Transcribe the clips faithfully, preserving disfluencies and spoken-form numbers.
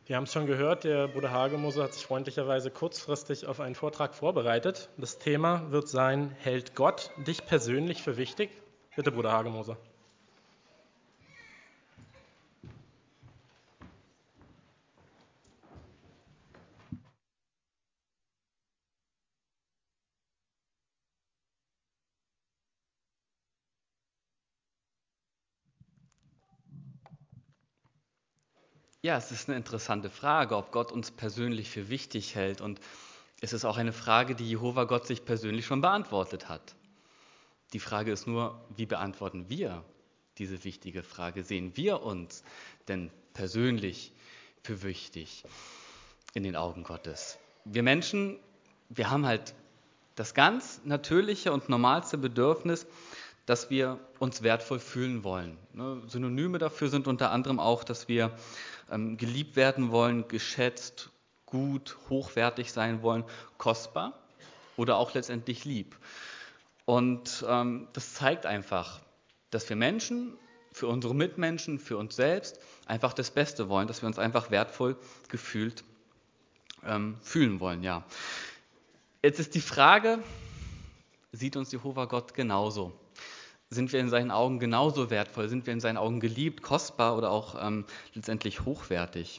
Wir haben es schon gehört, der Bruder Hagemoser hat sich freundlicherweise kurzfristig auf einen Vortrag vorbereitet. Das Thema wird sein, hält Gott dich persönlich für wichtig? Bitte, Bruder Hagemoser. Ja, es ist eine interessante Frage, ob Gott uns persönlich für wichtig hält. Und es ist auch eine Frage, die Jehova Gott sich persönlich schon beantwortet hat. Die Frage ist nur, wie beantworten wir diese wichtige Frage? Sehen wir uns denn persönlich für wichtig in den Augen Gottes? Wir Menschen, wir haben halt das ganz natürliche und normalste Bedürfnis, dass wir uns wertvoll fühlen wollen. Synonyme dafür sind unter anderem auch, dass wir ähm, geliebt werden wollen, geschätzt, gut, hochwertig sein wollen, kostbar oder auch letztendlich lieb. Und ähm, das zeigt einfach, dass wir Menschen für unsere Mitmenschen, für uns selbst einfach das Beste wollen, dass wir uns einfach wertvoll gefühlt ähm, fühlen wollen. Ja. Jetzt ist die Frage, sieht uns Jehova Gott genauso? Sind wir in seinen Augen genauso wertvoll? Sind wir in seinen Augen geliebt, kostbar oder auch ähm, letztendlich hochwertig?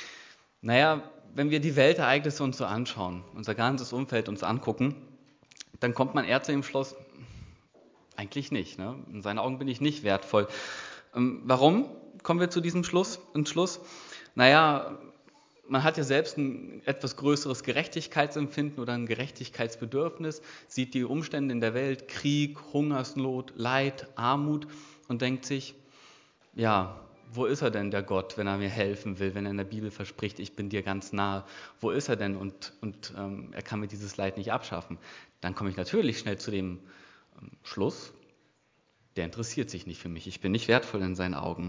Naja, wenn wir die Weltereignisse uns so anschauen, unser ganzes Umfeld uns angucken, dann kommt man eher zu dem Schluss, eigentlich nicht. Ne? In seinen Augen bin ich nicht wertvoll. Ähm, warum kommen wir zu diesem Schluss, Entschluss? Naja, man hat ja selbst ein etwas größeres Gerechtigkeitsempfinden oder ein Gerechtigkeitsbedürfnis, sieht die Umstände in der Welt, Krieg, Hungersnot, Leid, Armut und denkt sich, ja, wo ist er denn, der Gott, wenn er mir helfen will, wenn er in der Bibel verspricht, ich bin dir ganz nahe, wo ist er denn und, und ähm, er kann mir dieses Leid nicht abschaffen? Dann komme ich natürlich schnell zu dem ähm, Schluss, der interessiert sich nicht für mich, ich bin nicht wertvoll in seinen Augen.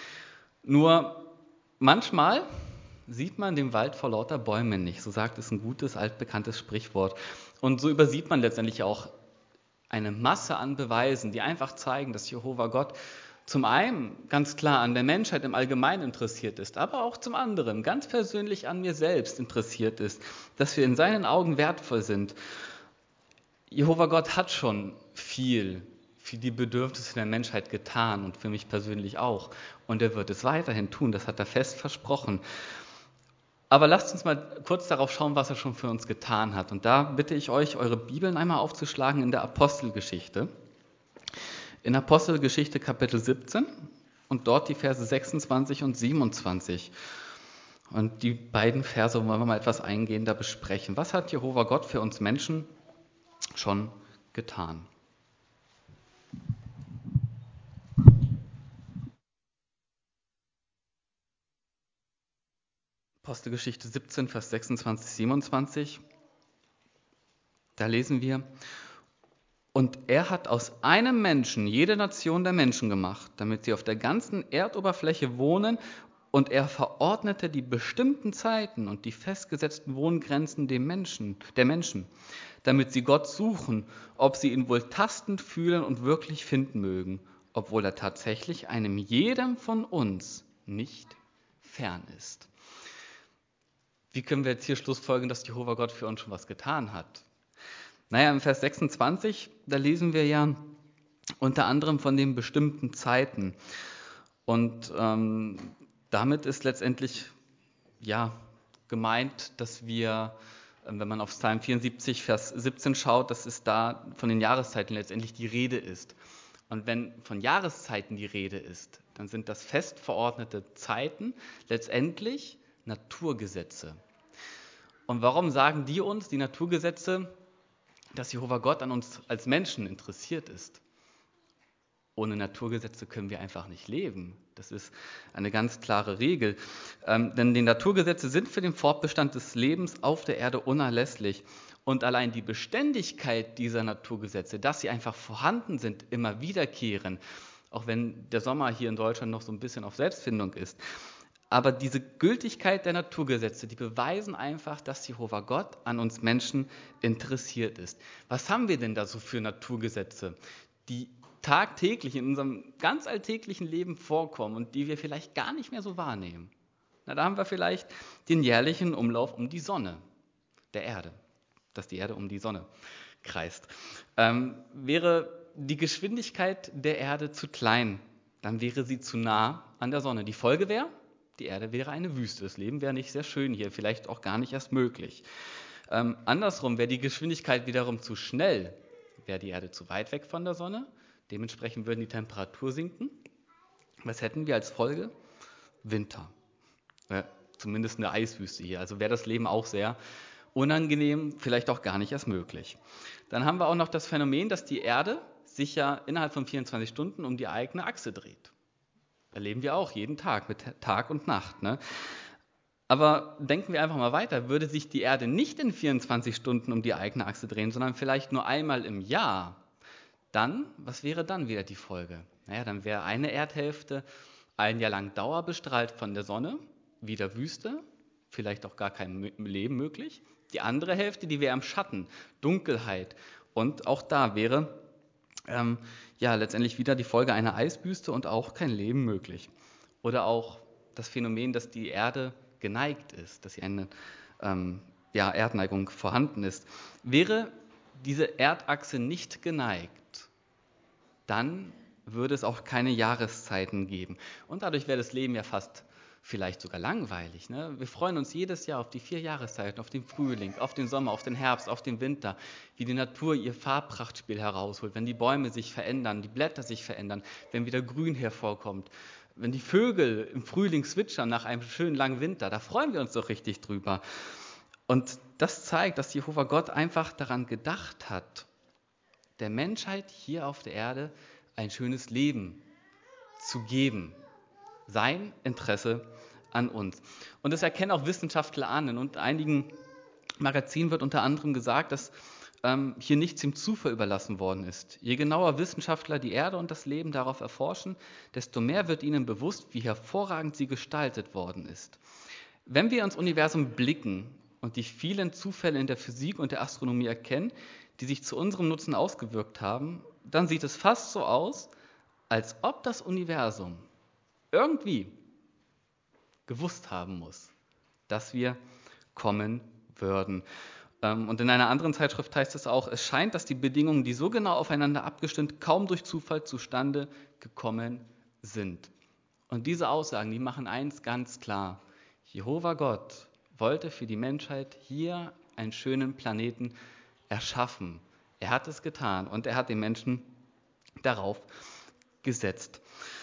Nur manchmal sieht man den Wald vor lauter Bäumen nicht, so sagt es ein gutes, altbekanntes Sprichwort. Und so übersieht man letztendlich auch eine Masse an Beweisen, die einfach zeigen, dass Jehova Gott zum einen ganz klar an der Menschheit im Allgemeinen interessiert ist, aber auch zum anderen ganz persönlich an mir selbst interessiert ist, dass wir in seinen Augen wertvoll sind. Jehova Gott hat schon viel für die Bedürfnisse der Menschheit getan und für mich persönlich auch. Und er wird es weiterhin tun, das hat er fest versprochen. Aber lasst uns mal kurz darauf schauen, was er schon für uns getan hat. Und da bitte ich euch, eure Bibeln einmal aufzuschlagen in der Apostelgeschichte. In Apostelgeschichte Kapitel siebzehn und dort die Verse sechsundzwanzig und siebenundzwanzig. Und die beiden Verse wollen wir mal etwas eingehender besprechen. Was hat Jehova Gott für uns Menschen schon getan? Apostelgeschichte siebzehn, Vers sechsundzwanzig, siebenundzwanzig. Da lesen wir: Und er hat aus einem Menschen jede Nation der Menschen gemacht, damit sie auf der ganzen Erdoberfläche wohnen, und er verordnete die bestimmten Zeiten und die festgesetzten Wohngrenzen dem Menschen, der Menschen, damit sie Gott suchen, ob sie ihn wohl tastend fühlen und wirklich finden mögen, obwohl er tatsächlich einem jedem von uns nicht fern ist. Wie können wir jetzt hier schlussfolgern, dass Jehova Gott für uns schon was getan hat? Naja, im Vers sechsundzwanzig, da lesen wir ja unter anderem von den bestimmten Zeiten. Und ähm, damit ist letztendlich ja gemeint, dass wir, wenn man auf Psalm vierundsiebzig, Vers siebzehn schaut, dass es da von den Jahreszeiten letztendlich die Rede ist. Und wenn von Jahreszeiten die Rede ist, dann sind das fest verordnete Zeiten letztendlich Naturgesetze. Und warum sagen die uns, die Naturgesetze, dass Jehova Gott an uns als Menschen interessiert ist? Ohne Naturgesetze können wir einfach nicht leben. Das ist eine ganz klare Regel. Ähm, denn die Naturgesetze sind für den Fortbestand des Lebens auf der Erde unerlässlich. Und allein die Beständigkeit dieser Naturgesetze, dass sie einfach vorhanden sind, immer wiederkehren, auch wenn der Sommer hier in Deutschland noch so ein bisschen auf Selbstfindung ist. Aber diese Gültigkeit der Naturgesetze, die beweisen einfach, dass Jehova Gott an uns Menschen interessiert ist. Was haben wir denn da so für Naturgesetze, die tagtäglich in unserem ganz alltäglichen Leben vorkommen und die wir vielleicht gar nicht mehr so wahrnehmen? Na, da haben wir vielleicht den jährlichen Umlauf um die Sonne, der Erde, dass die Erde um die Sonne kreist. Ähm, wäre die Geschwindigkeit der Erde zu klein, dann wäre sie zu nah an der Sonne. Die Folge wäre, die Erde wäre eine Wüste. Das Leben wäre nicht sehr schön hier, vielleicht auch gar nicht erst möglich. Ähm, andersrum, wäre die Geschwindigkeit wiederum zu schnell, wäre die Erde zu weit weg von der Sonne. Dementsprechend würden die Temperatur sinken. Was hätten wir als Folge? Winter. Ja, zumindest eine Eiswüste hier. Also wäre das Leben auch sehr unangenehm, vielleicht auch gar nicht erst möglich. Dann haben wir auch noch das Phänomen, dass die Erde sich ja innerhalb von vierundzwanzig Stunden um die eigene Achse dreht. Erleben wir auch jeden Tag mit Tag und Nacht. Ne? Aber denken wir einfach mal weiter, würde sich die Erde nicht in vierundzwanzig Stunden um die eigene Achse drehen, sondern vielleicht nur einmal im Jahr, dann, was wäre dann wieder die Folge? Naja, dann wäre eine Erdhälfte ein Jahr lang dauerbestrahlt von der Sonne, wieder Wüste, vielleicht auch gar kein Leben möglich. Die andere Hälfte, die wäre im Schatten, Dunkelheit. Und auch da wäre ähm, ja letztendlich wieder die Folge einer Eiswüste und auch kein Leben möglich. Oder auch das Phänomen, dass die Erde geneigt ist, dass sie eine ähm, ja, Erdneigung vorhanden ist. Wäre diese Erdachse nicht geneigt, dann würde es auch keine Jahreszeiten geben. Und dadurch wäre das Leben ja fast vielleicht sogar langweilig. Ne? Wir freuen uns jedes Jahr auf die vier Jahreszeiten, auf den Frühling, auf den Sommer, auf den Herbst, auf den Winter, wie die Natur ihr Farbprachtspiel herausholt, wenn die Bäume sich verändern, die Blätter sich verändern, wenn wieder Grün hervorkommt, wenn die Vögel im Frühling zwitschern nach einem schönen langen Winter, da freuen wir uns doch richtig drüber. Und das zeigt, dass Jehova Gott einfach daran gedacht hat, der Menschheit hier auf der Erde ein schönes Leben zu geben. Sein Interesse an uns. Und das erkennen auch Wissenschaftler an. Und in einigen Magazinen wird unter anderem gesagt, dass ähm, hier nichts dem Zufall überlassen worden ist. Je genauer Wissenschaftler die Erde und das Leben darauf erforschen, desto mehr wird ihnen bewusst, wie hervorragend sie gestaltet worden ist. Wenn wir ins Universum blicken und die vielen Zufälle in der Physik und der Astronomie erkennen, die sich zu unserem Nutzen ausgewirkt haben, dann sieht es fast so aus, als ob das Universum irgendwie gewusst haben muss, dass wir kommen würden. Und in einer anderen Zeitschrift heißt es auch, es scheint, dass die Bedingungen, die so genau aufeinander abgestimmt, kaum durch Zufall zustande gekommen sind. Und diese Aussagen, die machen eins ganz klar. Jehova Gott wollte für die Menschheit hier einen schönen Planeten erschaffen. Er hat es getan und er hat den Menschen darauf gesetzt.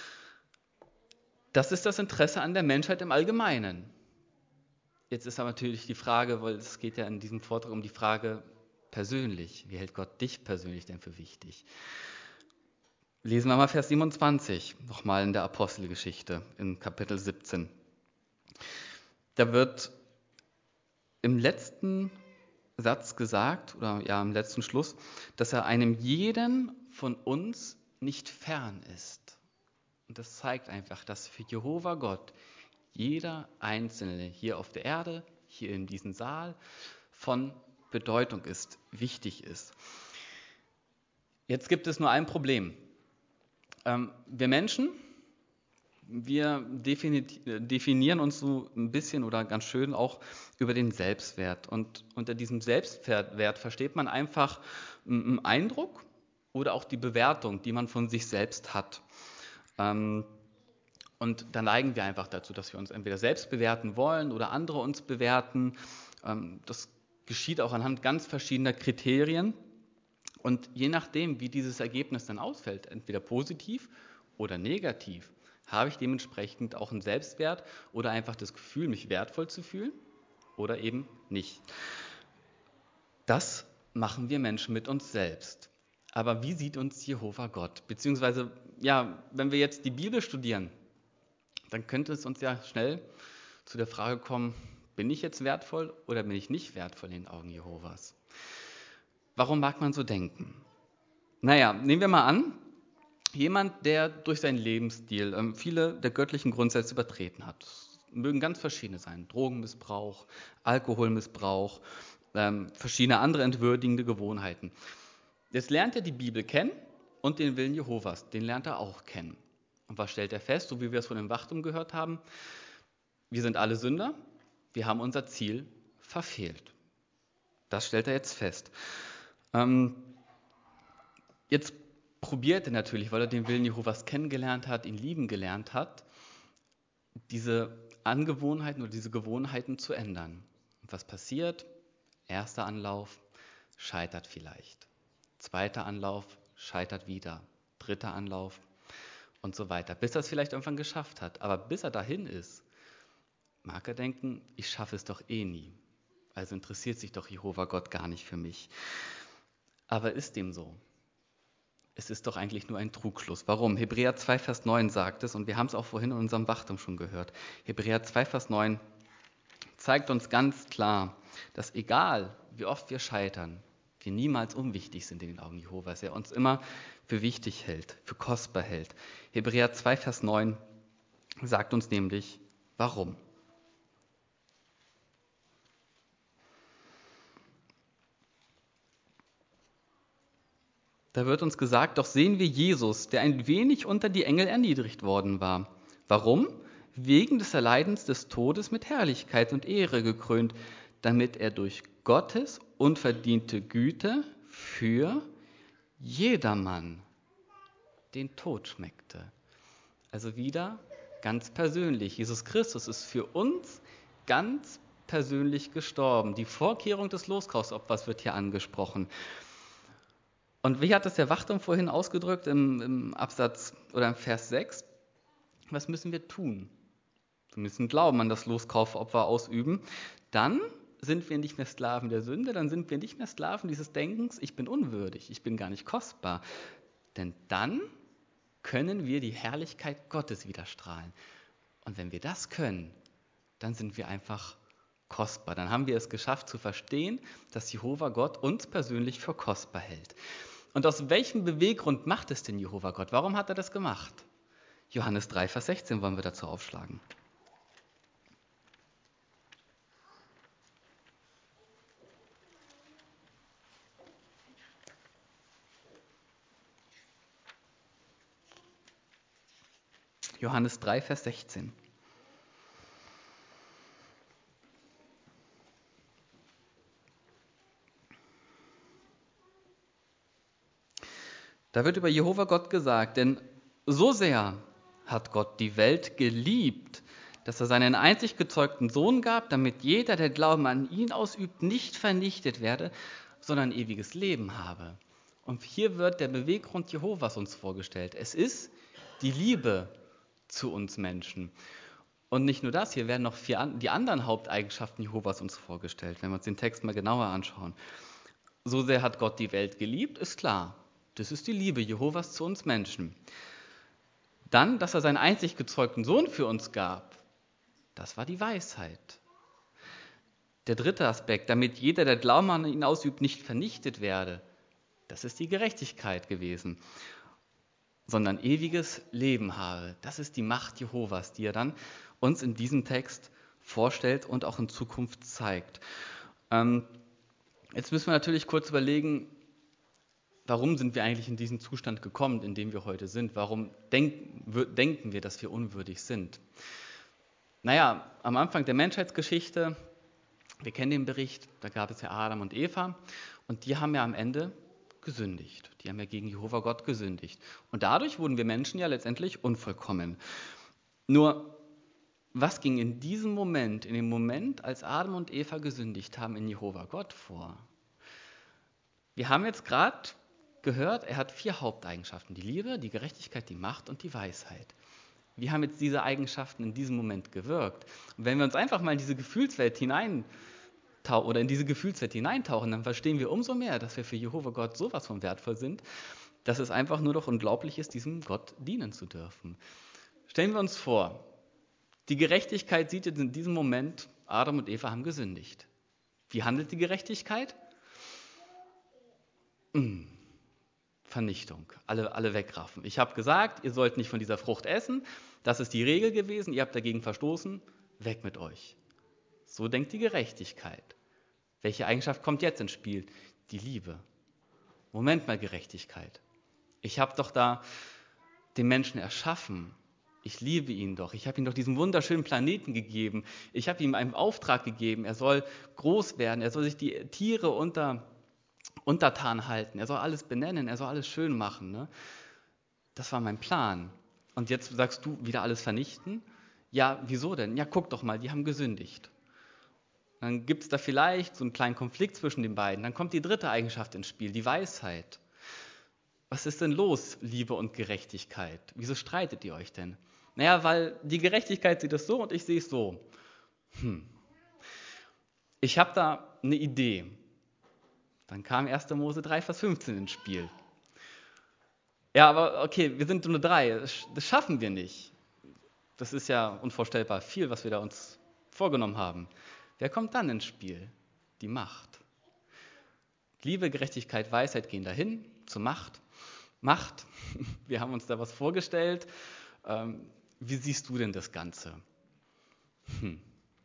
Das ist das Interesse an der Menschheit im Allgemeinen. Jetzt ist aber natürlich die Frage, weil es geht ja in diesem Vortrag um die Frage persönlich. Wie hält Gott dich persönlich denn für wichtig? Lesen wir mal Vers siebenundzwanzig, nochmal in der Apostelgeschichte, in Kapitel siebzehn. Da wird im letzten Satz gesagt, oder ja im letzten Schluss, dass er einem jeden von uns nicht fern ist. Und das zeigt einfach, dass für Jehova Gott jeder Einzelne hier auf der Erde, hier in diesem Saal, von Bedeutung ist, wichtig ist. Jetzt gibt es nur ein Problem. Ähm, wir Menschen, wir definieren uns so ein bisschen oder ganz schön auch über den Selbstwert. Und unter diesem Selbstwert versteht man einfach einen Eindruck oder auch die Bewertung, die man von sich selbst hat. Und da neigen wir einfach dazu, dass wir uns entweder selbst bewerten wollen oder andere uns bewerten. Das geschieht auch anhand ganz verschiedener Kriterien. Und je nachdem, wie dieses Ergebnis dann ausfällt, entweder positiv oder negativ, habe ich dementsprechend auch einen Selbstwert oder einfach das Gefühl, mich wertvoll zu fühlen oder eben nicht. Das machen wir Menschen mit uns selbst. Aber wie sieht uns Jehova Gott? Beziehungsweise, ja, wenn wir jetzt die Bibel studieren, dann könnte es uns ja schnell zu der Frage kommen, bin ich jetzt wertvoll oder bin ich nicht wertvoll in den Augen Jehovas? Warum mag man so denken? Naja, nehmen wir mal an, jemand, der durch seinen Lebensstil ähm, viele der göttlichen Grundsätze übertreten hat. Das mögen ganz verschiedene sein. Drogenmissbrauch, Alkoholmissbrauch, ähm, verschiedene andere entwürdigende Gewohnheiten. Jetzt lernt er die Bibel kennen und den Willen Jehovas, den lernt er auch kennen. Und was stellt er fest, so wie wir es von dem Wachtum gehört haben? wir sind alle Sünder, wir haben unser Ziel verfehlt. Das stellt er jetzt fest. Ähm, jetzt probiert er natürlich, weil er den Willen Jehovas kennengelernt hat, ihn lieben gelernt hat, diese Angewohnheiten oder diese Gewohnheiten zu ändern. Und was passiert? Erster Anlauf, scheitert vielleicht. Zweiter Anlauf, scheitert wieder. Dritter Anlauf und so weiter. Bis er es vielleicht irgendwann geschafft hat. Aber bis er dahin ist, mag er denken, ich schaffe es doch eh nie. Also interessiert sich doch Jehova Gott gar nicht für mich. Aber ist dem so? Es ist doch eigentlich nur ein Trugschluss. Warum? Hebräer zwei, Vers neun sagt es, und wir haben es auch vorhin in unserem Wachtum schon gehört. Hebräer zwei, Vers neun zeigt uns ganz klar, dass egal wie oft wir scheitern, wir niemals unwichtig sind in den Augen Jehovas. Er uns immer für wichtig hält, für kostbar hält. Hebräer zwei, Vers neun sagt uns nämlich, warum. Da wird uns gesagt, doch sehen wir Jesus, der ein wenig unter die Engel erniedrigt worden war. Warum? Wegen des Erleidens des Todes mit Herrlichkeit und Ehre gekrönt, damit er durch Gottes unverdiente Güte für jedermann den Tod schmeckte. Also wieder ganz persönlich. Jesus Christus ist für uns ganz persönlich gestorben. Die Vorkehrung des Loskaufsopfers wird hier angesprochen. Und wie hat es der Wachturm vorhin ausgedrückt im, im Absatz oder im Vers sechs? Was müssen wir tun? Wir müssen Glauben an das Loskaufopfer ausüben. Dann sind wir nicht mehr Sklaven der Sünde, dann sind wir nicht mehr Sklaven dieses Denkens, ich bin unwürdig, ich bin gar nicht kostbar. Denn dann können wir die Herrlichkeit Gottes wieder strahlen. Und wenn wir das können, dann sind wir einfach kostbar. Dann haben wir es geschafft zu verstehen, dass Jehova Gott uns persönlich für kostbar hält. Und aus welchem Beweggrund macht es denn Jehova Gott? Warum hat er das gemacht? Johannes drei, Vers sechzehn wollen wir dazu aufschlagen. Johannes drei, Vers sechzehn. Da wird über Jehova Gott gesagt, denn so sehr hat Gott die Welt geliebt, dass er seinen einzig gezeugten Sohn gab, damit jeder, der Glauben an ihn ausübt, nicht vernichtet werde, sondern ewiges Leben habe. Und hier wird der Beweggrund Jehovas uns vorgestellt. Es ist die Liebe zu uns Menschen. Und nicht nur das, hier werden noch vier, die anderen Haupteigenschaften Jehovas uns vorgestellt, wenn wir uns den Text mal genauer anschauen. So sehr hat Gott die Welt geliebt, ist klar. Das ist die Liebe Jehovas zu uns Menschen. Dann, dass er seinen einzig gezeugten Sohn für uns gab, das war die Weisheit. Der dritte Aspekt, damit jeder, der Glauben an ihn ausübt, nicht vernichtet werde, das ist die Gerechtigkeit gewesen, sondern ewiges Leben habe. Das ist die Macht Jehovas, die er dann uns in diesem Text vorstellt und auch in Zukunft zeigt. Ähm, jetzt müssen wir natürlich kurz überlegen, warum sind wir eigentlich in diesen Zustand gekommen, in dem wir heute sind? Warum denk, denken wir, dass wir unwürdig sind? Naja, am Anfang der Menschheitsgeschichte, wir kennen den Bericht, da gab es ja Adam und Eva und die haben ja am Ende gesündigt. Die haben ja gegen Jehova Gott gesündigt. Und dadurch wurden wir Menschen ja letztendlich unvollkommen. Nur, was ging in diesem Moment, in dem Moment, als Adam und Eva gesündigt haben, in Jehova Gott vor? Wir haben jetzt gerade gehört, er hat vier Haupteigenschaften. Die Liebe, die Gerechtigkeit, die Macht und die Weisheit. Wie haben jetzt diese Eigenschaften in diesem Moment gewirkt? Und wenn wir uns einfach mal in diese Gefühlswelt hineintauchen oder in diese Gefühlswelt hineintauchen, dann verstehen wir umso mehr, dass wir für Jehova Gott sowas von wertvoll sind, dass es einfach nur noch unglaublich ist, diesem Gott dienen zu dürfen. Stellen wir uns vor, die Gerechtigkeit sieht jetzt in diesem Moment, Adam und Eva haben gesündigt. Wie handelt die Gerechtigkeit? Hm. Vernichtung, alle, alle wegraffen. Ich habe gesagt, ihr sollt nicht von dieser Frucht essen, das ist die Regel gewesen, ihr habt dagegen verstoßen, weg mit euch. So denkt die Gerechtigkeit. Welche Eigenschaft kommt jetzt ins Spiel? Die Liebe. Moment mal, Gerechtigkeit. Ich habe doch da den Menschen erschaffen. Ich liebe ihn doch. Ich habe ihm doch diesen wunderschönen Planeten gegeben. Ich habe ihm einen Auftrag gegeben. Er soll groß werden. Er soll sich die Tiere unter, untertan halten. Er soll alles benennen. Er soll alles schön machen. Ne? Das war mein Plan. Und jetzt sagst du, wieder alles vernichten? Ja, wieso denn? Ja, guck doch mal, die haben gesündigt. Dann gibt es da vielleicht so einen kleinen Konflikt zwischen den beiden. Dann kommt die dritte Eigenschaft ins Spiel, die Weisheit. Was ist denn los, Liebe und Gerechtigkeit? Wieso streitet ihr euch denn? Naja, weil die Gerechtigkeit sieht es so und ich sehe es so. Hm. Ich habe da eine Idee. Dann kam erster Mose drei, Vers fünfzehn ins Spiel. Ja, aber okay, wir sind nur drei, das schaffen wir nicht. Das ist ja unvorstellbar viel, was wir da uns vorgenommen haben. Wer kommt dann ins Spiel? Die Macht. Liebe, Gerechtigkeit, Weisheit gehen dahin zur Macht. Macht, wir haben uns da was vorgestellt. Ähm, wie siehst du denn das Ganze? Hm.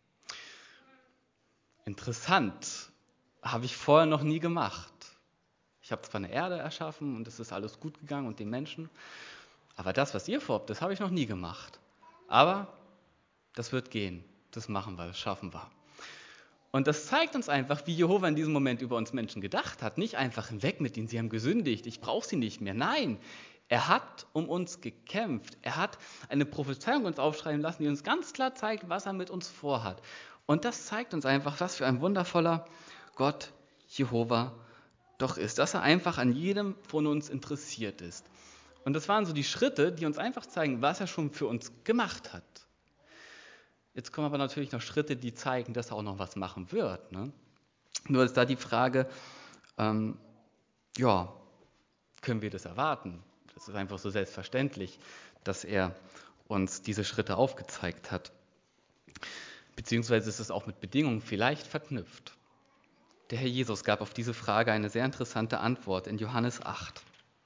Interessant, habe ich vorher noch nie gemacht. Ich habe zwar eine Erde erschaffen und es ist alles gut gegangen und den Menschen, aber das, was ihr vorhabt, das habe ich noch nie gemacht. Aber das wird gehen, das machen wir, das schaffen wir. Und das zeigt uns einfach, wie Jehova in diesem Moment über uns Menschen gedacht hat. Nicht einfach hinweg mit ihnen, sie haben gesündigt, ich brauche sie nicht mehr. Nein, er hat um uns gekämpft. Er hat eine Prophezeiung uns aufschreiben lassen, die uns ganz klar zeigt, was er mit uns vorhat. Und das zeigt uns einfach, was für ein wundervoller Gott Jehova doch ist. Dass er einfach an jedem von uns interessiert ist. Und das waren so die Schritte, die uns einfach zeigen, was er schon für uns gemacht hat. Jetzt kommen aber natürlich noch Schritte, die zeigen, dass er auch noch was machen wird. Ne? Nur ist da die Frage, ähm, ja, können wir das erwarten? Das ist einfach so selbstverständlich, dass er uns diese Schritte aufgezeigt hat. Beziehungsweise ist es auch mit Bedingungen vielleicht verknüpft. Der Herr Jesus gab auf diese Frage eine sehr interessante Antwort in Johannes acht.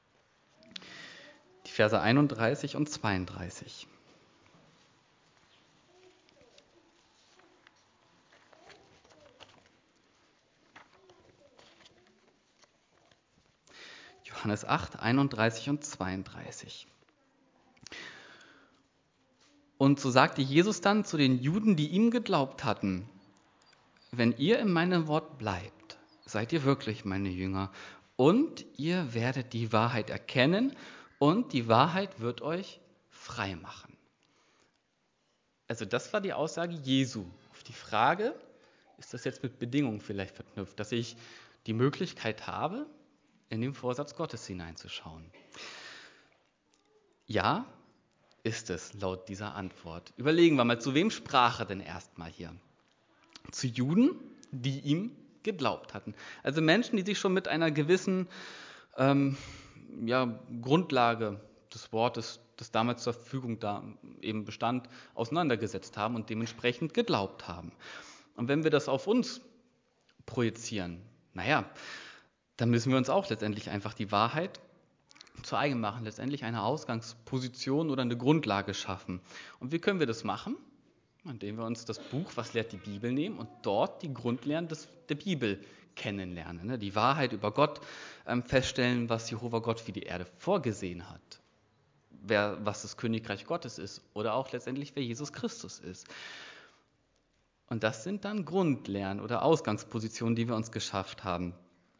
Die Verse einunddreißig und zweiunddreißig. Johannes acht, einunddreißig und zweiunddreißig. Und so sagte Jesus dann zu den Juden, die ihm geglaubt hatten: Wenn ihr in meinem Wort bleibt, seid ihr wirklich meine Jünger, und ihr werdet die Wahrheit erkennen, und die Wahrheit wird euch frei machen. Also das war die Aussage Jesu. Auf die Frage, ist das jetzt mit Bedingungen vielleicht verknüpft, dass ich die Möglichkeit habe, in den Vorsatz Gottes hineinzuschauen? Ja, ist es laut dieser Antwort. Überlegen wir mal, zu wem sprach er denn erstmal hier? Zu Juden, die ihm geglaubt hatten. Also Menschen, die sich schon mit einer gewissen ähm, ja, Grundlage des Wortes, das damals zur Verfügung da eben bestand, auseinandergesetzt haben und dementsprechend geglaubt haben. Und wenn wir das auf uns projizieren, naja, dann müssen wir uns auch letztendlich einfach die Wahrheit zu eigen machen, letztendlich eine Ausgangsposition oder eine Grundlage schaffen. Und wie können wir das machen? Indem wir uns das Buch Was lehrt die Bibel nehmen und dort die Grundlehren des, der Bibel kennenlernen. Ne? Die Wahrheit über Gott ähm, feststellen, was Jehova Gott für die Erde vorgesehen hat. Wer, was das Königreich Gottes ist oder auch letztendlich wer Jesus Christus ist. Und das sind dann Grundlehren oder Ausgangspositionen, die wir uns geschafft haben.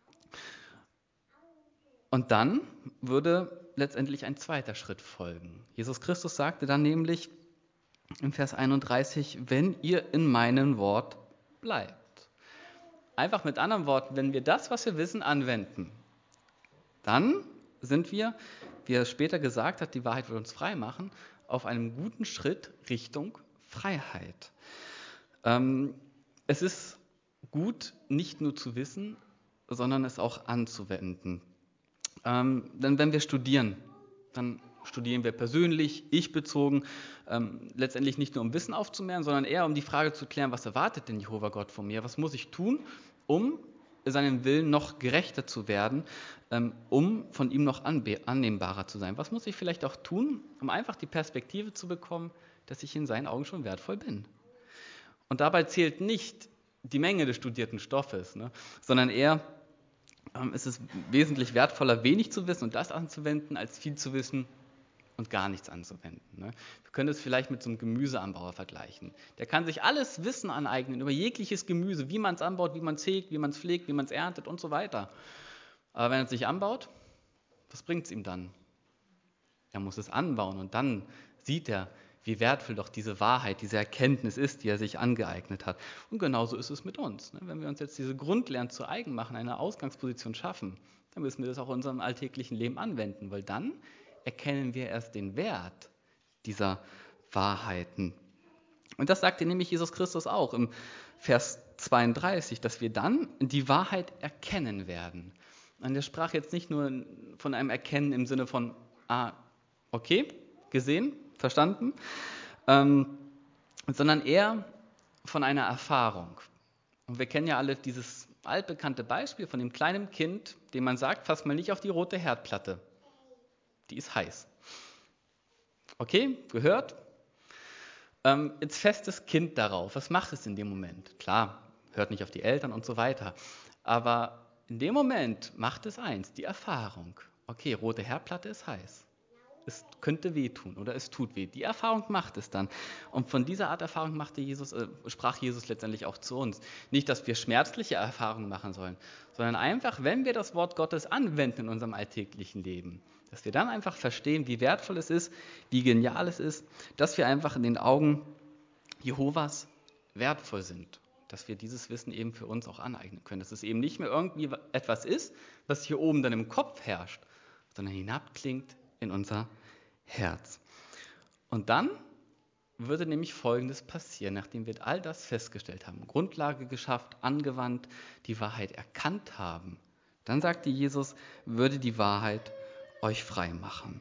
Und dann würde letztendlich ein zweiter Schritt folgen. Jesus Christus sagte dann nämlich im Vers einunddreißig, wenn ihr in meinem Wort bleibt. Einfach mit anderen Worten, wenn wir das, was wir wissen, anwenden, dann sind wir, wie er später gesagt hat, die Wahrheit wird uns frei machen, auf einem guten Schritt Richtung Freiheit. Ähm, es ist gut, nicht nur zu wissen, sondern es auch anzuwenden. Ähm, denn wenn wir studieren, dann studieren wir persönlich, ich-bezogen, ähm, letztendlich nicht nur um Wissen aufzumehren, sondern eher um die Frage zu klären, was erwartet denn Jehova Gott von mir? Was muss ich tun, um seinem Willen noch gerechter zu werden, ähm, um von ihm noch anbe- annehmbarer zu sein? Was muss ich vielleicht auch tun, um einfach die Perspektive zu bekommen, dass ich in seinen Augen schon wertvoll bin? Und dabei zählt nicht die Menge des studierten Stoffes, ne, sondern eher, ähm, ist es wesentlich wertvoller, wenig zu wissen und das anzuwenden, als viel zu wissen und gar nichts anzuwenden. Ne? Wir können es vielleicht mit so einem Gemüseanbauer vergleichen. Der kann sich alles Wissen aneignen über jegliches Gemüse, wie man es anbaut, wie man es hegt, wie man es pflegt, wie man es erntet und so weiter. Aber wenn er es nicht anbaut, was bringt es ihm dann? Er muss es anbauen und dann sieht er, wie wertvoll doch diese Wahrheit, diese Erkenntnis ist, die er sich angeeignet hat. Und genauso ist es mit uns. Ne? Wenn wir uns jetzt diese Grundlehren zu eigen machen, eine Ausgangsposition schaffen, dann müssen wir das auch in unserem alltäglichen Leben anwenden, weil dann erkennen wir erst den Wert dieser Wahrheiten. Und das sagte nämlich Jesus Christus auch im Vers zweiunddreißig, dass wir dann die Wahrheit erkennen werden. Und er sprach jetzt nicht nur von einem Erkennen im Sinne von, ah, okay, gesehen, verstanden, ähm, sondern eher von einer Erfahrung. Und wir kennen ja alle dieses altbekannte Beispiel von dem kleinen Kind, dem man sagt, fass mal nicht auf die rote Herdplatte. Die ist heiß. Okay, gehört. Ähm, jetzt fässt das Kind darauf. Was macht es in dem Moment? Klar, hört nicht auf die Eltern und so weiter. Aber in dem Moment macht es eins, die Erfahrung. Okay, rote Herdplatte ist heiß. Es könnte wehtun oder es tut weh. Die Erfahrung macht es dann. Und von dieser Art Erfahrung machte Jesus, äh, sprach Jesus letztendlich auch zu uns. Nicht, dass wir schmerzliche Erfahrungen machen sollen, sondern einfach, wenn wir das Wort Gottes anwenden in unserem alltäglichen Leben, dass wir dann einfach verstehen, wie wertvoll es ist, wie genial es ist, dass wir einfach in den Augen Jehovas wertvoll sind. Dass wir dieses Wissen eben für uns auch aneignen können. Dass es eben nicht mehr irgendwie etwas ist, was hier oben dann im Kopf herrscht, sondern hinabklingt in unser Herz. Und dann würde nämlich Folgendes passieren, nachdem wir all das festgestellt haben, Grundlage geschafft, angewandt, die Wahrheit erkannt haben, dann sagte Jesus, würde die Wahrheit euch frei machen.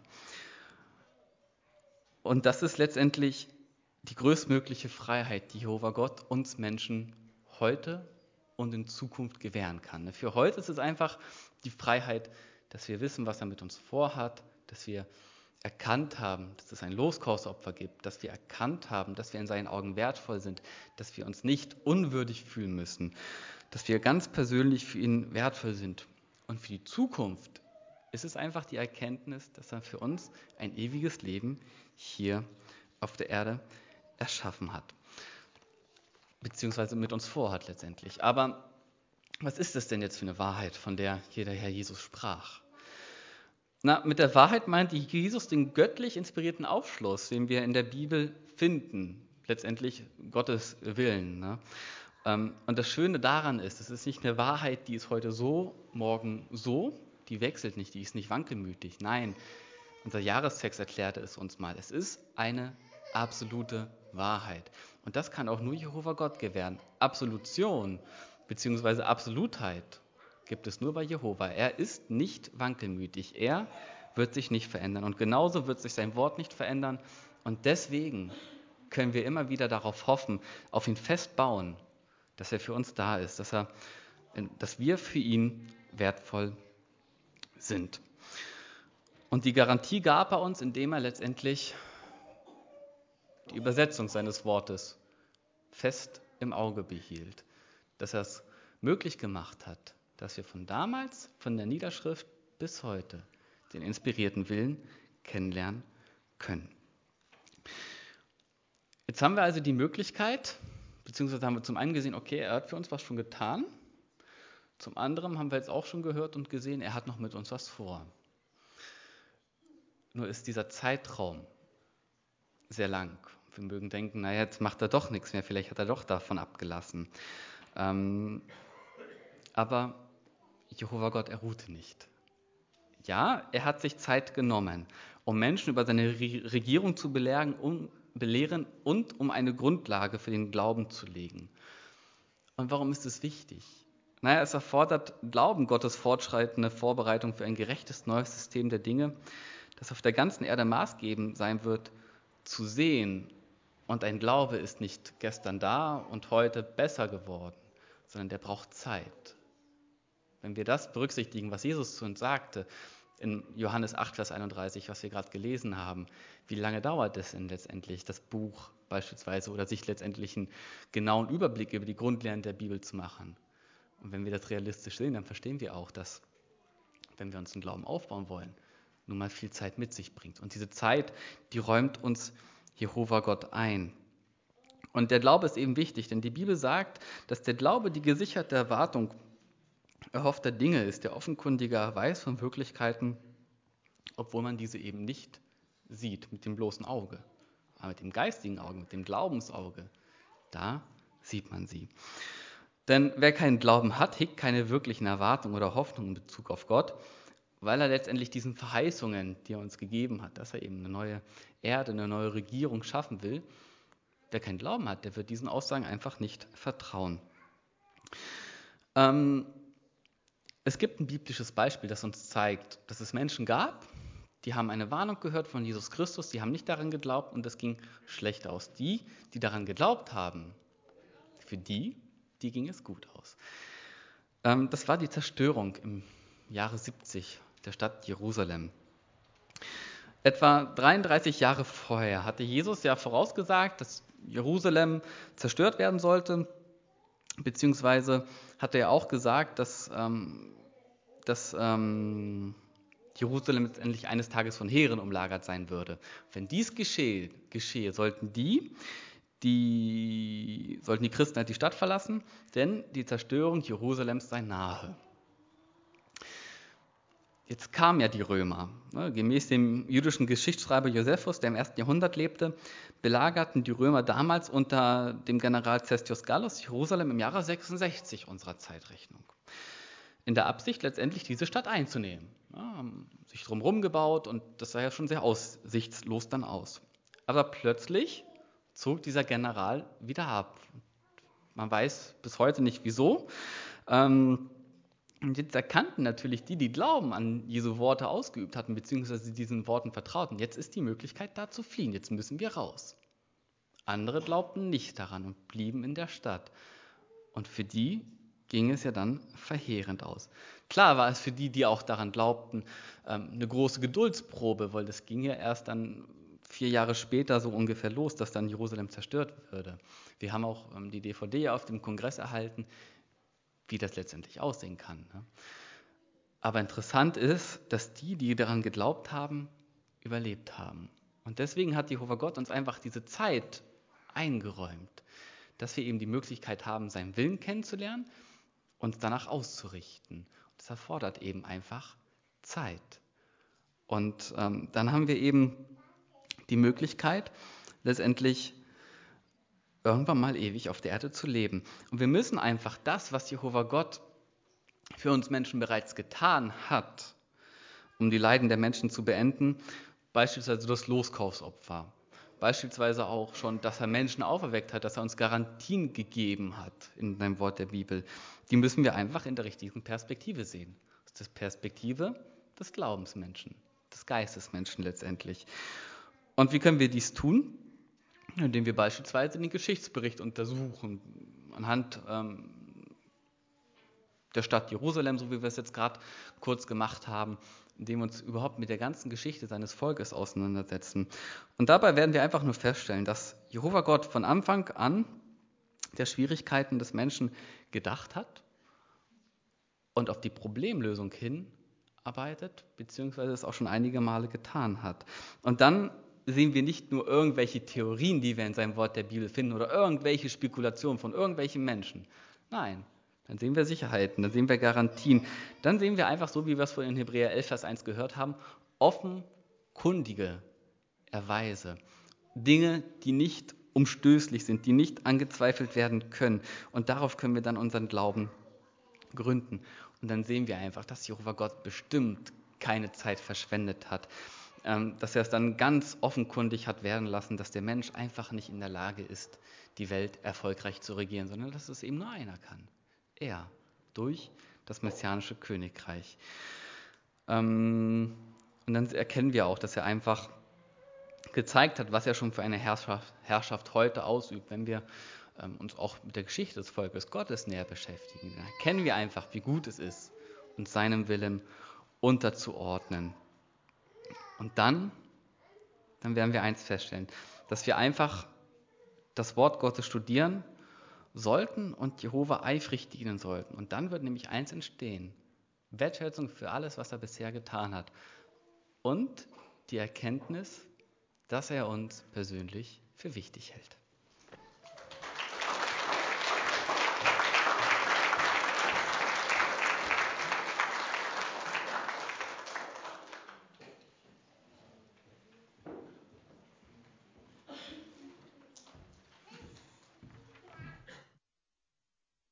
Und das ist letztendlich die größtmögliche Freiheit, die Jehova Gott uns Menschen heute und in Zukunft gewähren kann. Für heute ist es einfach die Freiheit, dass wir wissen, was er mit uns vorhat, dass wir erkannt haben, dass es ein Loskaufsopfer gibt, dass wir erkannt haben, dass wir in seinen Augen wertvoll sind, dass wir uns nicht unwürdig fühlen müssen, dass wir ganz persönlich für ihn wertvoll sind. Und für die Zukunft ist es einfach die Erkenntnis, dass er für uns ein ewiges Leben hier auf der Erde erschaffen hat, beziehungsweise mit uns vorhat letztendlich. Aber was ist das denn jetzt für eine Wahrheit, von der hier der Herr Jesus sprach? Na, mit der Wahrheit meinte Jesus den göttlich inspirierten Aufschluss, den wir in der Bibel finden, letztendlich Gottes Willen. Ne? Und das Schöne daran ist, es ist nicht eine Wahrheit, die ist heute so, morgen so, die wechselt nicht, die ist nicht wankelmütig. Nein, unser Jahrestext erklärte es uns mal. Es ist eine absolute Wahrheit. Und das kann auch nur Jehova Gott gewähren. Absolution bzw. Absolutheit gibt es nur bei Jehova. Er ist nicht wankelmütig. Er wird sich nicht verändern. Und genauso wird sich sein Wort nicht verändern. Und deswegen können wir immer wieder darauf hoffen, auf ihn festbauen, dass er für uns da ist, dass, er, dass wir für ihn wertvoll sind. Und die Garantie gab er uns, indem er letztendlich die Übersetzung seines Wortes fest im Auge behielt, dass er es möglich gemacht hat, dass wir von damals, von der Niederschrift bis heute, den inspirierten Willen kennenlernen können. Jetzt haben wir also die Möglichkeit, beziehungsweise haben wir zum einen gesehen, okay, er hat für uns was schon getan. Zum anderen haben wir jetzt auch schon gehört und gesehen, er hat noch mit uns was vor. Nur ist dieser Zeitraum sehr lang. Wir mögen denken, naja, jetzt macht er doch nichts mehr, vielleicht hat er doch davon abgelassen. Ähm, aber Jehova Gott, er ruhte nicht. Ja, er hat sich Zeit genommen, um Menschen über seine Regierung zu belehren, um, belehren und um eine Grundlage für den Glauben zu legen. Und warum ist es wichtig? Naja, es erfordert Glauben, Gottes fortschreitende Vorbereitung für ein gerechtes neues System der Dinge, das auf der ganzen Erde maßgebend sein wird, zu sehen. Und ein Glaube ist nicht gestern da und heute besser geworden, sondern der braucht Zeit. Wenn wir das berücksichtigen, was Jesus zu uns sagte, in Johannes acht, Vers einunddreißig, was wir gerade gelesen haben, wie lange dauert es denn letztendlich, das Buch beispielsweise, oder sich letztendlich einen genauen Überblick über die Grundlehren der Bibel zu machen? Und wenn wir das realistisch sehen, dann verstehen wir auch, dass, wenn wir uns einen Glauben aufbauen wollen, nun mal viel Zeit mit sich bringt. Und diese Zeit, die räumt uns Jehova Gott ein. Und der Glaube ist eben wichtig, denn die Bibel sagt, dass der Glaube die gesicherte Erwartung erhoffter Dinge ist, der offenkundige Erweis von Wirklichkeiten, obwohl man diese eben nicht sieht mit dem bloßen Auge. Aber mit dem geistigen Auge, mit dem Glaubensauge, da sieht man sie. Denn wer keinen Glauben hat, hegt keine wirklichen Erwartungen oder Hoffnungen in Bezug auf Gott, weil er letztendlich diesen Verheißungen, die er uns gegeben hat, dass er eben eine neue Erde, eine neue Regierung schaffen will, wer keinen Glauben hat, der wird diesen Aussagen einfach nicht vertrauen. Ähm, es gibt ein biblisches Beispiel, das uns zeigt, dass es Menschen gab, die haben eine Warnung gehört von Jesus Christus, die haben nicht daran geglaubt und es ging schlecht aus. Die, die daran geglaubt haben, für die, die ging es gut aus. Ähm, das war die Zerstörung im Jahre siebzig der Stadt Jerusalem. Etwa dreiunddreißig Jahre vorher hatte Jesus ja vorausgesagt, dass Jerusalem zerstört werden sollte, beziehungsweise hatte er auch gesagt, dass, ähm, dass ähm, Jerusalem letztendlich eines Tages von Heeren umlagert sein würde. Wenn dies geschehe, geschehe sollten die, die, sollten die Christen halt die Stadt verlassen, denn die Zerstörung Jerusalems sei nahe. Jetzt kamen ja die Römer. Ne, gemäß dem jüdischen Geschichtsschreiber Josephus, der im ersten Jahrhundert lebte, belagerten die Römer damals unter dem General Cestius Gallus Jerusalem im Jahre sechsundsechzig unserer Zeitrechnung. In der Absicht, letztendlich diese Stadt einzunehmen. Ja, haben sich drumherum gebaut und das sah ja schon sehr aussichtslos dann aus. Aber plötzlich zog dieser General wieder ab. Man weiß bis heute nicht wieso. Ähm, Und jetzt erkannten natürlich die, die Glauben an Jesu Worte ausgeübt hatten, beziehungsweise diesen Worten vertrauten. Jetzt ist die Möglichkeit, da zu fliehen. Jetzt müssen wir raus. Andere glaubten nicht daran und blieben in der Stadt. Und für die ging es ja dann verheerend aus. Klar war es für die, die auch daran glaubten, eine große Geduldsprobe, weil das ging ja erst dann vier Jahre später so ungefähr los, dass dann Jerusalem zerstört würde. Wir haben auch die D V D auf dem Kongress erhalten, wie das letztendlich aussehen kann. Aber interessant ist, dass die, die daran geglaubt haben, überlebt haben. Und deswegen hat Jehova Gott uns einfach diese Zeit eingeräumt, dass wir eben die Möglichkeit haben, seinen Willen kennenzulernen und danach auszurichten. Und das erfordert eben einfach Zeit. Und ähm, dann haben wir eben die Möglichkeit, letztendlich irgendwann mal ewig auf der Erde zu leben. Und wir müssen einfach das, was Jehova Gott für uns Menschen bereits getan hat, um die Leiden der Menschen zu beenden, beispielsweise das Loskaufsopfer, beispielsweise auch schon, dass er Menschen auferweckt hat, dass er uns Garantien gegeben hat in dem Wort der Bibel, die müssen wir einfach in der richtigen Perspektive sehen. Das ist die Perspektive des Glaubensmenschen, des Geistesmenschen letztendlich. Und wie können wir dies tun? Indem wir beispielsweise den Geschichtsbericht untersuchen, anhand ähm, der Stadt Jerusalem, so wie wir es jetzt gerade kurz gemacht haben, indem wir uns überhaupt mit der ganzen Geschichte seines Volkes auseinandersetzen. Und dabei werden wir einfach nur feststellen, dass Jehova Gott von Anfang an der Schwierigkeiten des Menschen gedacht hat und auf die Problemlösung hinarbeitet, beziehungsweise es auch schon einige Male getan hat. Und dann sehen wir nicht nur irgendwelche Theorien, die wir in seinem Wort der Bibel finden, oder irgendwelche Spekulationen von irgendwelchen Menschen. Nein, dann sehen wir Sicherheiten, dann sehen wir Garantien. Dann sehen wir einfach, so wie wir es vorhin in Hebräer elf, Vers eins gehört haben, offenkundige Erweise. Dinge, die nicht umstößlich sind, die nicht angezweifelt werden können. Und darauf können wir dann unseren Glauben gründen. Und dann sehen wir einfach, dass Jehova Gott bestimmt keine Zeit verschwendet hat. Dass er es dann ganz offenkundig hat werden lassen, dass der Mensch einfach nicht in der Lage ist, die Welt erfolgreich zu regieren, sondern dass es eben nur einer kann. Er, durch das messianische Königreich. Und dann erkennen wir auch, dass er einfach gezeigt hat, was er schon für eine Herrschaft, Herrschaft heute ausübt. Wenn wir uns auch mit der Geschichte des Volkes Gottes näher beschäftigen, dann erkennen wir einfach, wie gut es ist, uns seinem Willen unterzuordnen. Und dann, dann werden wir eins feststellen, dass wir einfach das Wort Gottes studieren sollten und Jehova eifrig dienen sollten. Und dann wird nämlich eins entstehen: Wertschätzung für alles, was er bisher getan hat. und die Erkenntnis, dass er uns persönlich für wichtig hält.